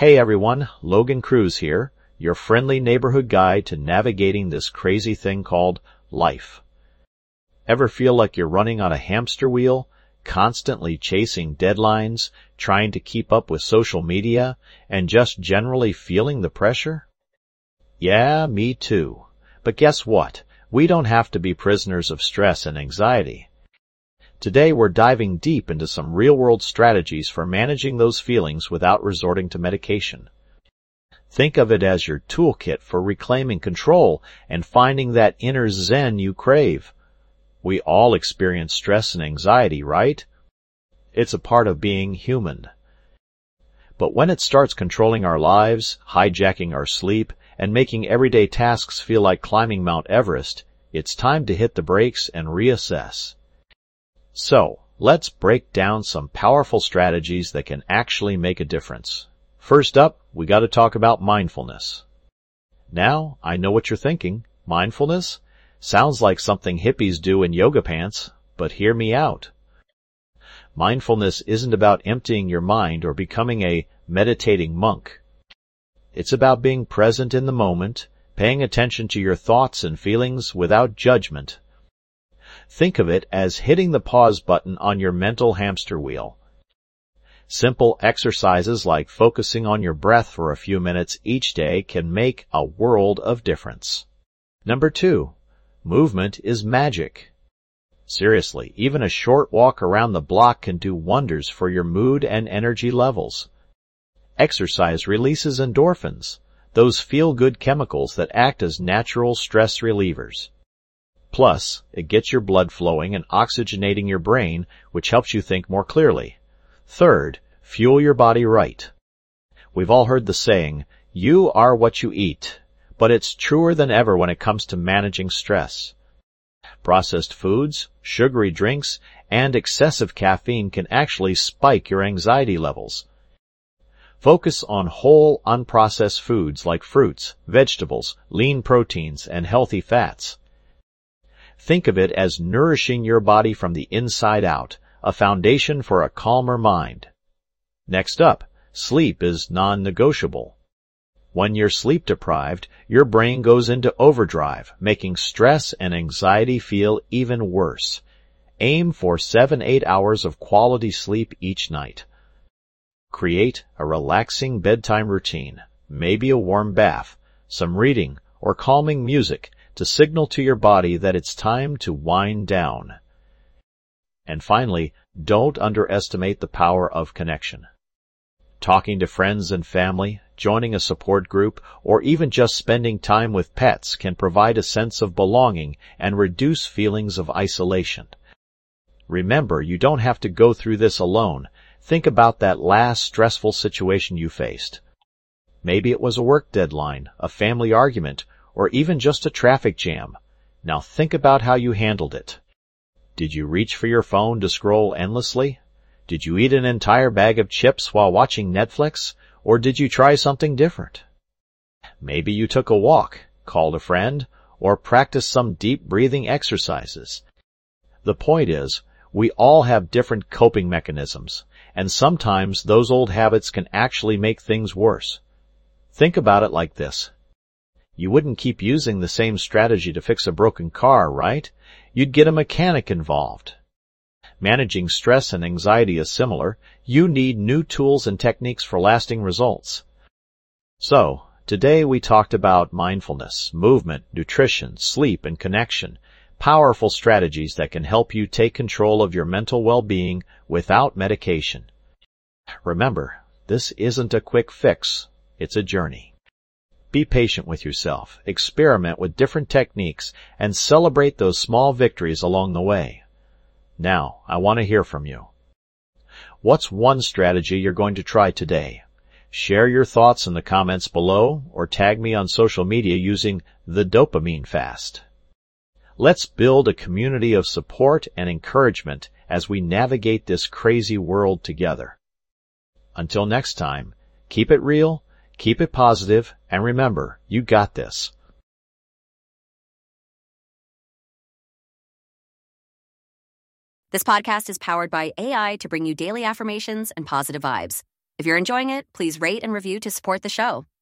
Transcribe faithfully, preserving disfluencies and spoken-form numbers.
Hey everyone, Logan Cruz here, your friendly neighborhood guide to navigating this crazy thing called life. Ever feel like you're running on a hamster wheel, constantly chasing deadlines, trying to keep up with social media, and just generally feeling the pressure? Yeah, me too. But guess what? We don't have to be prisoners of stress and anxiety. Today we're diving deep into some real-world strategies for managing those feelings without resorting to medication. Think of it as your toolkit for reclaiming control and finding that inner zen you crave. We all experience stress and anxiety, right? It's a part of being human. But when it starts controlling our lives, hijacking our sleep, and making everyday tasks feel like climbing Mount Everest, it's time to hit the brakes and reassess. So, let's break down some powerful strategies that can actually make a difference. First up, we got to talk about mindfulness. Now, I know what you're thinking. Mindfulness? Sounds like something hippies do in yoga pants, but hear me out. Mindfulness isn't about emptying your mind or becoming a meditating monk. It's about being present in the moment, paying attention to your thoughts and feelings without judgment. Think of it as hitting the pause button on your mental hamster wheel. Simple exercises like focusing on your breath for a few minutes each day can make a world of difference. Number two, movement is magic. Seriously, even a short walk around the block can do wonders for your mood and energy levels. Exercise releases endorphins, those feel-good chemicals that act as natural stress relievers. Plus, it gets your blood flowing and oxygenating your brain, which helps you think more clearly. Third, fuel your body right. We've all heard the saying, you are what you eat, but it's truer than ever when it comes to managing stress. Processed foods, sugary drinks, and excessive caffeine can actually spike your anxiety levels. Focus on whole, unprocessed foods like fruits, vegetables, lean proteins, and healthy fats. Think of it as nourishing your body from the inside out, a foundation for a calmer mind. Next up, sleep is non-negotiable. When you're sleep deprived, your brain goes into overdrive, making stress and anxiety feel even worse. Aim for seven to eight hours of quality sleep each night. Create a relaxing bedtime routine, maybe a warm bath, some reading, or calming music, to signal to your body that it's time to wind down. And finally, don't underestimate the power of connection. Talking to friends and family, joining a support group, or even just spending time with pets can provide a sense of belonging and reduce feelings of isolation. Remember, you don't have to go through this alone. Think about that last stressful situation you faced. Maybe it was a work deadline, a family argument, or even just a traffic jam. Now think about how you handled it. Did you reach for your phone to scroll endlessly? Did you eat an entire bag of chips while watching Netflix? Or did you try something different? Maybe you took a walk, called a friend, or practiced some deep breathing exercises. The point is, we all have different coping mechanisms, and sometimes those old habits can actually make things worse. Think about it like this. You wouldn't keep using the same strategy to fix a broken car, right? You'd get a mechanic involved. Managing stress and anxiety is similar. You need new tools and techniques for lasting results. So, today we talked about mindfulness, movement, nutrition, sleep, and connection. Powerful strategies that can help you take control of your mental well-being without medication. Remember, this isn't a quick fix. It's a journey. Be patient with yourself, experiment with different techniques, and celebrate those small victories along the way. Now, I want to hear from you. What's one strategy you're going to try today? Share your thoughts in the comments below, or tag me on social media using the Dopamine Fast. Let's build a community of support and encouragement as we navigate this crazy world together. Until next time, keep it real, keep it positive, and remember, you got this. This podcast is powered by A I to bring you daily affirmations and positive vibes. If you're enjoying it, please rate and review to support the show.